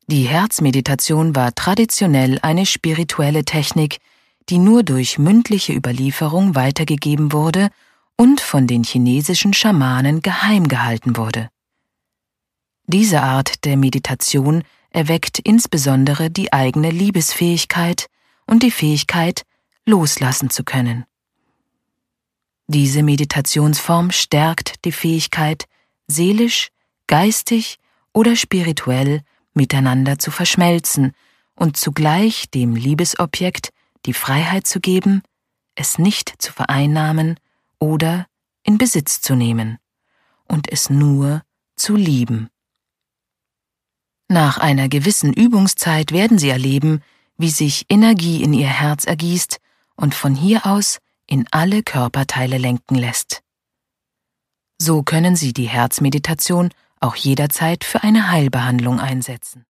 Die Herzmeditation war traditionell eine spirituelle Technik, die nur durch mündliche Überlieferung weitergegeben wurde und von den chinesischen Schamanen geheim gehalten wurde. Diese Art der Meditation erweckt insbesondere die eigene Liebesfähigkeit und die Fähigkeit, loslassen zu können. Diese Meditationsform stärkt die Fähigkeit, seelisch, geistig oder spirituell miteinander zu verschmelzen und zugleich dem Liebesobjekt die Freiheit zu geben, es nicht zu vereinnahmen oder in Besitz zu nehmen und es nur zu lieben. Nach einer gewissen Übungszeit werden Sie erleben, wie sich Energie in Ihr Herz ergießt und von hier aus in alle Körperteile lenken lässt. So können Sie die Herzmeditation auch jederzeit für eine Heilbehandlung einsetzen.